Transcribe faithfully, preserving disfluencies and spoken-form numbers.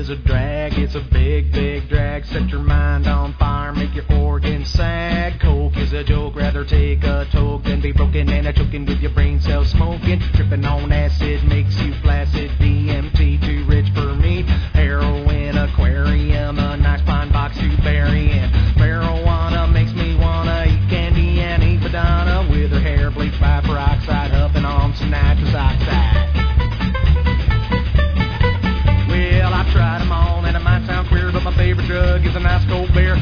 is a drag, it's a big, big drag. Set your mind on fire, make your organs sag. Coke is a joke, rather take a toke than be broken and a choking with your brain cells smoking. Tripping on acid makes you flaccid. D M T too rich for me. Heroin aquarium, a nice pine box to bury in. Marijuana makes me wanna eat candy and eat Madonna with her hair bleached by peroxide, huffing on some nitrous oxide. Well, I've tried them all, and it might sound queer, but my favorite drug is a nice cold beer.